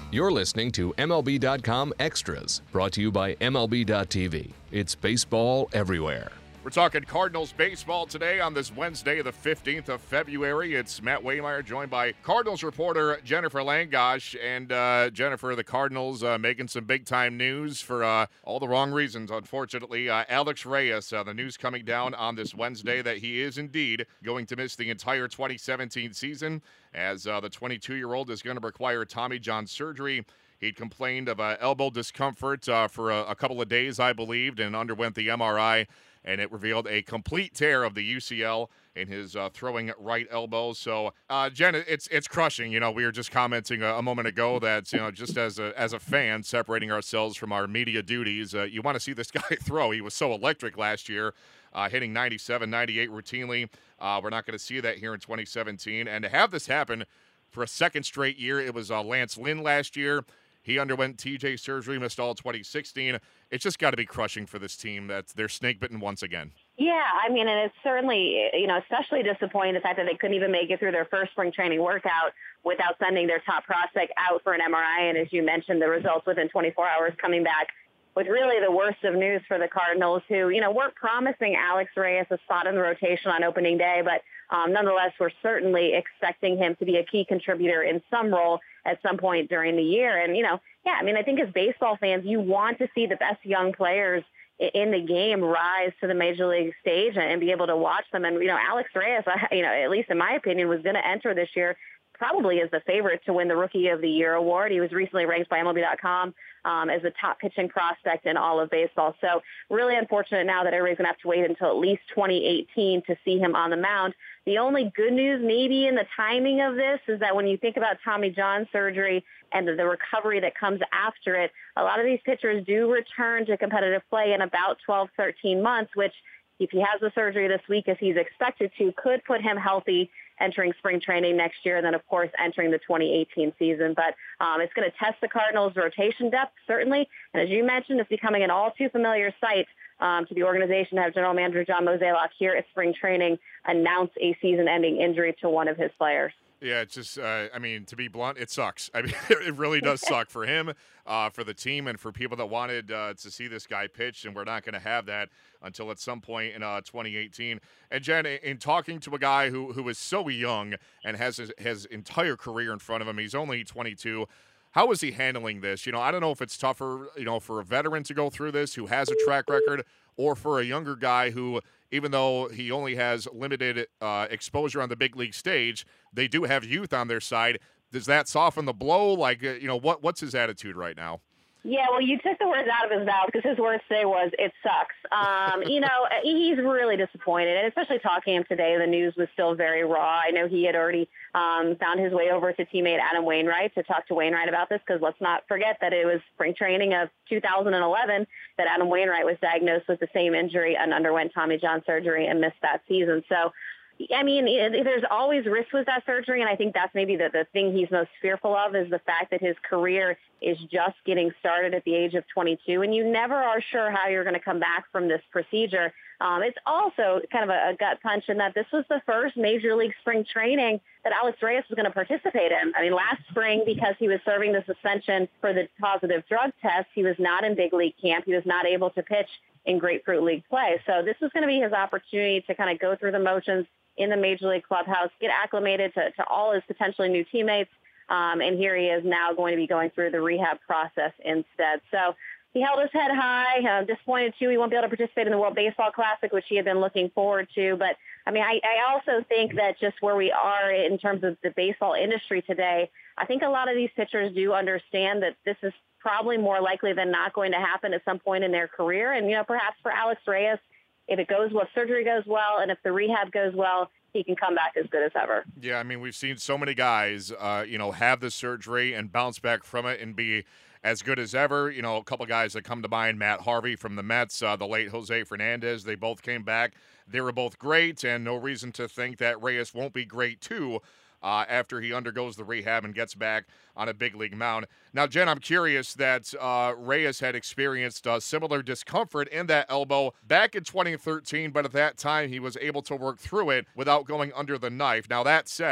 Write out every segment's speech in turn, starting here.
You're listening to MLB.com Extras, brought to you by MLB.tv. It's baseball everywhere. We're talking Cardinals baseball today on this Wednesday, the 15th of February. It's Matt Waymeyer joined by Cardinals reporter Jennifer Langosh. And Jennifer, the Cardinals making some big-time news for all the wrong reasons, unfortunately. Alex Reyes, the news coming down on this Wednesday that he is indeed going to miss the entire 2017 season, as the 22-year-old is going to require Tommy John surgery. He'd complained of elbow discomfort for a couple of days, I believed, and underwent the MRI. And it revealed a complete tear of the UCL in his throwing right elbow. So, Jen, it's crushing. You know, we were just commenting a moment ago that, you know, just as a fan, separating ourselves from our media duties, you want to see this guy throw. He was so electric last year, hitting 97, 98 routinely. We're not going to see that here in 2017. And to have this happen for a second straight year, it was Lance Lynn last year. He underwent TJ surgery, missed all 2016. It's just got to be crushing for this team that they're snake bitten once again. Yeah, I mean, and it's certainly, you know, especially disappointing the fact that they couldn't even make it through their first spring training workout without sending their top prospect out for an MRI. And as you mentioned, the results within 24 hours coming back with really the worst of news for the Cardinals, who, you know, weren't promising Alex Reyes a spot in the rotation on opening day, but nonetheless, we're certainly expecting him to be a key contributor in some role at some point during the year. And, you know, yeah, I mean, I think as baseball fans, you want to see the best young players in the game rise to the major league stage and be able to watch them. And, you know, Alex Reyes, you know, at least in my opinion, was going to enter this year probably as the favorite to win the Rookie of the Year award. He was recently ranked by MLB.com as the top pitching prospect in all of baseball. So really unfortunate now that everybody's going to have to wait until at least 2018 to see him on the mound. The only good news maybe in the timing of this is that when you think about Tommy John surgery and the recovery that comes after it, a lot of these pitchers do return to competitive play in about 12, 13 months, which if he has the surgery this week as he's expected to, could put him healthy entering spring training next year, and then, of course, entering the 2018 season. But it's going to test the Cardinals' rotation depth, certainly. And as you mentioned, it's becoming an all-too-familiar sight to the organization to have General Manager John Mozeliak here at spring training announce a season-ending injury to one of his players. Yeah, it's just, I mean, to be blunt, it sucks. I mean, it really does suck for him, for the team, and for people that wanted to see this guy pitch, and we're not going to have that until at some point in 2018. And, Jen, in talking to a guy who is so young and has his entire career in front of him, he's only 22, how is he handling this? You know, I don't know if it's tougher, you know, for a veteran to go through this who has a track record, or for a younger guy who, even though he only has limited exposure on the big league stage, they do have youth on their side. Does that soften the blow? Like, you know, what's his attitude right now? Yeah, well, you took the words out of his mouth because his words today was, it sucks. You know, he's really disappointed, and especially talking to him today, the news was still very raw. I know he had already found his way over to teammate Adam Wainwright to talk to Wainwright about this, because let's not forget that it was spring training of 2011 that Adam Wainwright was diagnosed with the same injury and underwent Tommy John surgery and missed that season. So, I mean, there's always risk with that surgery, and I think that's maybe the thing he's most fearful of is the fact that his career is just getting started at the age of 22, and you never are sure how you're going to come back from this procedure. It's also kind of a gut punch in that this was the first Major League spring training that Alex Reyes was going to participate in. I mean, last spring, because he was serving the suspension for the positive drug test, he was not in big league camp. He was not able to pitch in Grapefruit League play. So this was going to be his opportunity to kind of go through the motions in the Major League clubhouse, get acclimated to all his potentially new teammates, and here he is now going to be going through the rehab process instead. So he held his head high. Disappointed, too, he won't be able to participate in the World Baseball Classic, which he had been looking forward to. But, I mean, I also think that just where we are in terms of the baseball industry today, I think a lot of these pitchers do understand that this is probably more likely than not going to happen at some point in their career. And, you know, perhaps for Alex Reyes, if it goes well, if surgery goes well, and if the rehab goes well, he can come back as good as ever. Yeah, I mean, we've seen so many guys, you know, have the surgery and bounce back from it and be as good as ever. You know, a couple guys that come to mind, Matt Harvey from the Mets, the late Jose Fernandez, they both came back. They were both great, and no reason to think that Reyes won't be great too after he undergoes the rehab and gets back on a big league mound. Now, Jen, I'm curious that Reyes had experienced similar discomfort in that elbow back in 2013, but at that time he was able to work through it without going under the knife. Now, that said,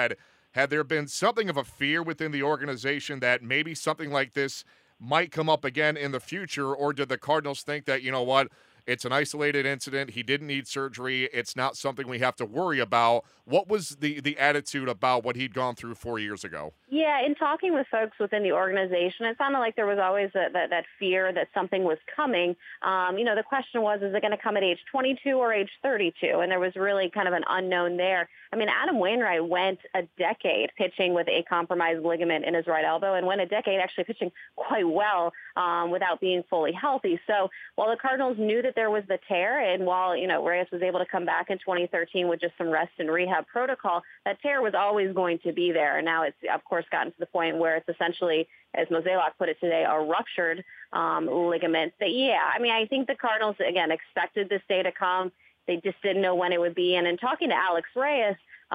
had there been something of a fear within the organization that maybe something like this might come up again in the future, or did the Cardinals think that, you know what, it's an isolated incident, he didn't need surgery, it's not something we have to worry about? What was the attitude about what he'd gone through 4 years ago? Yeah, in talking with folks within the organization, it sounded like there was always that fear that something was coming. The question was, is it going to come at age 22 or age 32? And there was really kind of an unknown there. I mean, Adam Wainwright went a decade pitching with a compromised ligament in his right elbow and went a decade actually pitching quite well without being fully healthy. So while the Cardinals knew that there was the tear, and while, Reyes was able to come back in 2013 with just some rest and rehab protocol, that tear was always going to be there. And now it's, of course, gotten to the point where it's essentially, as Mozeliak put it today, a ruptured ligament. But yeah, I mean, I think the Cardinals, again, expected this day to come. They just didn't know when it would be. And in talking to Alex Reyes,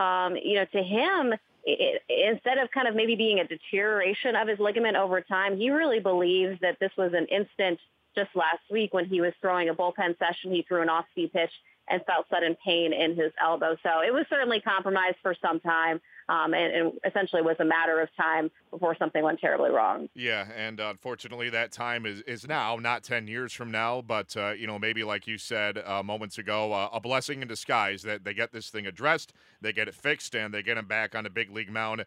to him, instead of kind of maybe being a deterioration of his ligament over time, he really believes that this was an instant. Just last week when he was throwing a bullpen session, he threw an off-speed pitch and felt sudden pain in his elbow. So it was certainly compromised for some time, and essentially was a matter of time before something went terribly wrong. Yeah, and unfortunately that time is now, not 10 years from now, but, maybe like you said moments ago, a blessing in disguise that they get this thing addressed, they get it fixed, and they get him back on a big league mound.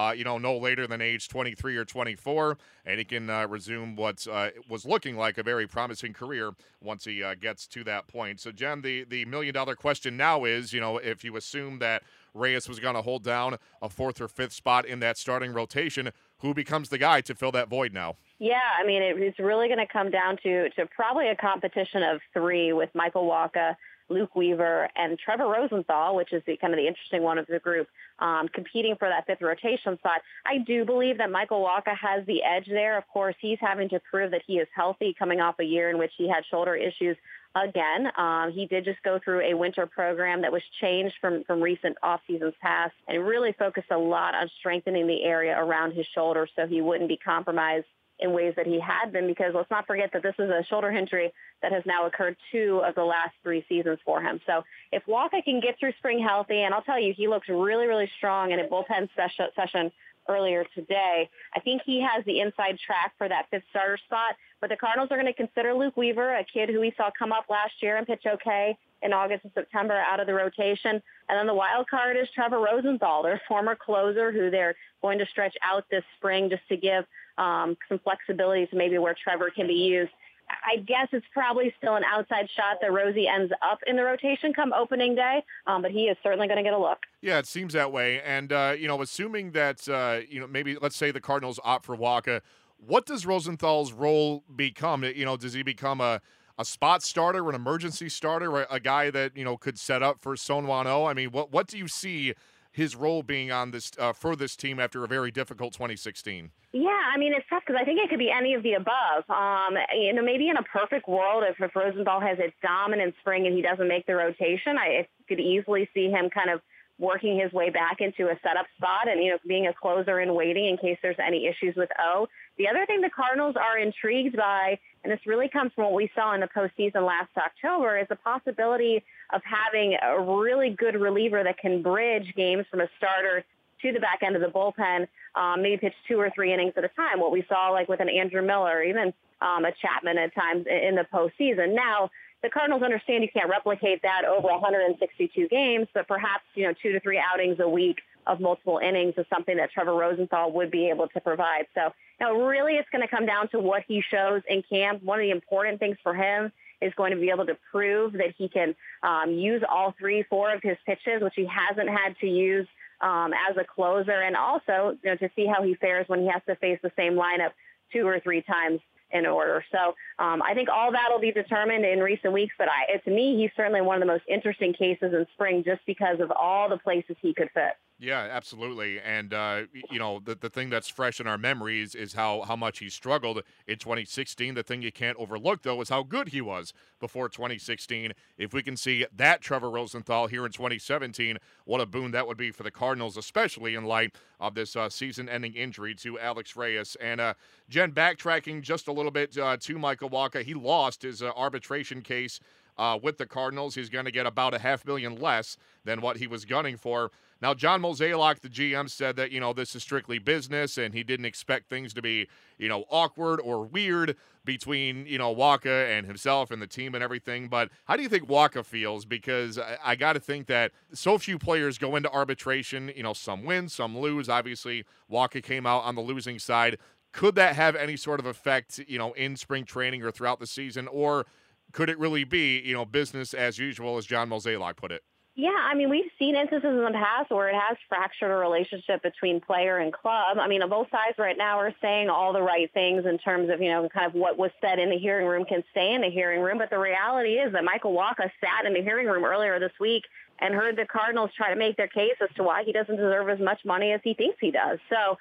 No later than age 23 or 24, and he can resume what was looking like a very promising career once he gets to that point. So, Jen, the million-dollar question now is, if you assume that Reyes was going to hold down a fourth or fifth spot in that starting rotation, who becomes the guy to fill that void now? Yeah, I mean, it's really going to come down to probably a competition of three with Michael Wacha, Luke Weaver, and Trevor Rosenthal, which is the interesting one of the group, competing for that fifth rotation spot. I do believe that Michael Wacha has the edge there. Of course, he's having to prove that he is healthy coming off a year in which he had shoulder issues again. He did just go through a winter program that was changed from recent off seasons past and really focused a lot on strengthening the area around his shoulder so he wouldn't be compromised in ways that he had been, because let's not forget that this is a shoulder injury that has now occurred 2 of the last 3 seasons for him. So if Wacha can get through spring healthy, and I'll tell you, he looks really, really strong in a bullpen session earlier today, I think he has the inside track for that fifth starter spot. But the Cardinals are going to consider Luke Weaver, a kid who we saw come up last year and pitch okay in August and September out of the rotation. And then the wild card is Trevor Rosenthal, their former closer, who they're going to stretch out this spring just to give some flexibility to maybe where Trevor can be used. I guess it's probably still an outside shot that Rosie ends up in the rotation come opening day, but he is certainly going to get a look. Yeah, it seems that way. And, assuming that, maybe let's say the Cardinals opt for Wacha, what does Rosenthal's role become? Does he become a spot starter, an emergency starter, a guy that, could set up for Seung-Hwan Oh? I mean, what do you see his role being on this for this team after a very difficult 2016? Yeah, I mean, it's tough because I think it could be any of the above. Maybe in a perfect world, if Rosenthal has a dominant spring and he doesn't make the rotation, I could easily see him kind of working his way back into a setup spot and, being a closer and waiting in case there's any issues with O. The other thing the Cardinals are intrigued by, and this really comes from what we saw in the postseason last October, is the possibility of having a really good reliever that can bridge games from a starter to the back end of the bullpen, maybe pitch 2 or 3 innings at a time, what we saw like with an Andrew Miller, even a Chapman at times in the postseason. Now, the Cardinals understand you can't replicate that over 162 games, but perhaps, 2 to 3 outings a week of multiple innings is something that Trevor Rosenthal would be able to provide. So now really it's going to come down to what he shows in camp. One of the important things for him is going to be able to prove that he can use all 3-4 of his pitches, which he hasn't had to use as a closer, and also to see how he fares when he has to face the same lineup 2 or 3 times in order. So I think all that will be determined in recent weeks, but to me, he's certainly one of the most interesting cases in spring just because of all the places he could fit. Yeah, absolutely. And, the thing that's fresh in our memories is how much he struggled in 2016. The thing you can't overlook, though, is how good he was before 2016. If we can see that Trevor Rosenthal here in 2017, what a boon that would be for the Cardinals, especially in light of this season-ending injury to Alex Reyes. And, Jen, backtracking just a little bit to Michael Wacha, he lost his arbitration case with the Cardinals. He's going to get about $500,000 less than what he was gunning for. Now, John Mozeliak, the GM, said that, this is strictly business, and he didn't expect things to be, awkward or weird between, Wacha and himself and the team and everything. But how do you think Wacha feels? Because I got to think that so few players go into arbitration. Some win, some lose. Obviously, Wacha came out on the losing side. Could that have any sort of effect, in spring training or throughout the season? Or could it really be, business as usual, as John Mozeliak put it? Yeah, I mean, we've seen instances in the past where it has fractured a relationship between player and club. I mean, both sides right now are saying all the right things in terms of, kind of what was said in the hearing room can stay in the hearing room. But the reality is that Michael Wacha sat in the hearing room earlier this week and heard the Cardinals try to make their case as to why he doesn't deserve as much money as he thinks he does. So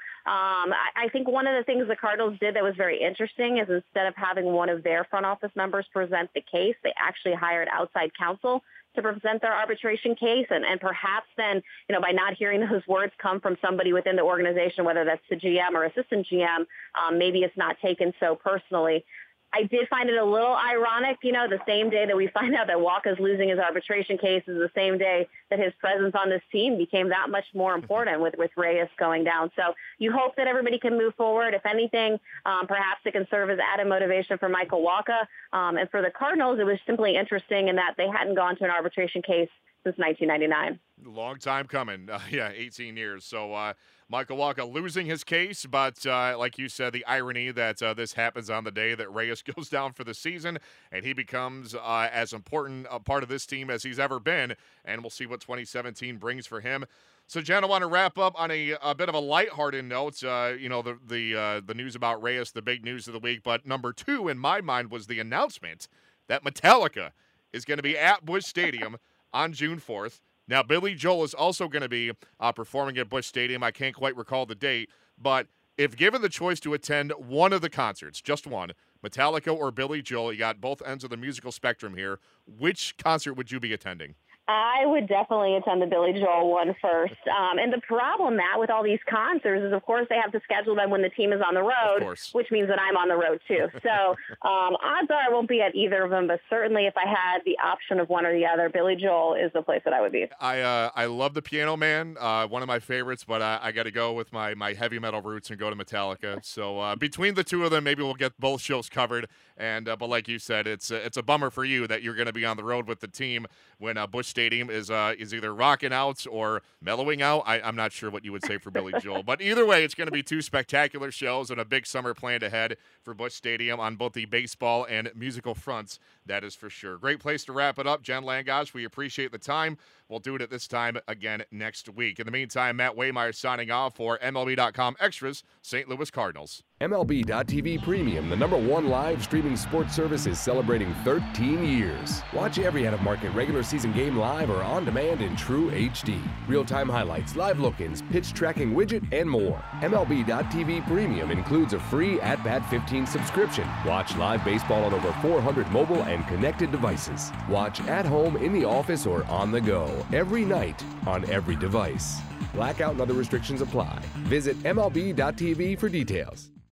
I think one of the things the Cardinals did that was very interesting is instead of having one of their front office members present the case, they actually hired outside counsel to present their arbitration case. And perhaps then, by not hearing those words come from somebody within the organization, whether that's the GM or assistant GM, maybe it's not taken so personally. I did find it a little ironic, the same day that we find out that Wacha's losing his arbitration case is the same day that his presence on this team became that much more important with Reyes going down. So you hope that everybody can move forward. If anything, perhaps it can serve as added motivation for Michael Wacha. And for the Cardinals, it was simply interesting in that they hadn't gone to an arbitration case since 1999. Long time coming. 18 years. So Michael Wacha losing his case, but like you said, the irony that this happens on the day that Reyes goes down for the season, and he becomes as important a part of this team as he's ever been, and we'll see what 2017 brings for him. So, Jen, I want to wrap up on a bit of a lighthearted note. The news about Reyes, the big news of the week, but number 2 in my mind was the announcement that Metallica is going to be at Busch Stadium on June 4th. Now, Billy Joel is also going to be performing at Busch Stadium. I can't quite recall the date, but if given the choice to attend one of the concerts, just one, Metallica or Billy Joel, you got both ends of the musical spectrum here, which concert would you be attending? I would definitely attend the Billy Joel one first. And the problem, Matt, with all these concerts is, of course, they have to schedule them when the team is on the road, which means that I'm on the road, too. So odds are I won't be at either of them, but certainly if I had the option of one or the other, Billy Joel is the place that I would be. I love the Piano Man, one of my favorites, but I got to go with my heavy metal roots and go to Metallica. So between the two of them, maybe we'll get both shows covered. And but like you said, it's a bummer for you that you're going to be on the road with the team when Busch Stadium is either rocking out or mellowing out. I'm not sure what you would say for Billy Joel, but either way, it's going to be 2 spectacular shows and a big summer planned ahead for Busch Stadium on both the baseball and musical fronts. That is for sure. Great place to wrap it up, Jen Langosh. We appreciate the time. We'll do it at this time again next week. In the meantime, Matt Waymeyer signing off for MLB.com Extras, St. Louis Cardinals. MLB.tv Premium, the #1 live streaming sports service, is celebrating 13 years. Watch every out-of-market regular season game live or on demand in true HD. Real-time highlights, live look-ins, pitch tracking widget, and more. MLB.tv Premium includes a free At-Bat 15 subscription. Watch live baseball on over 400 mobile and connected devices. Watch at home, in the office, or on the go every night on every device. Blackout and other restrictions apply. Visit MLB.tv for details.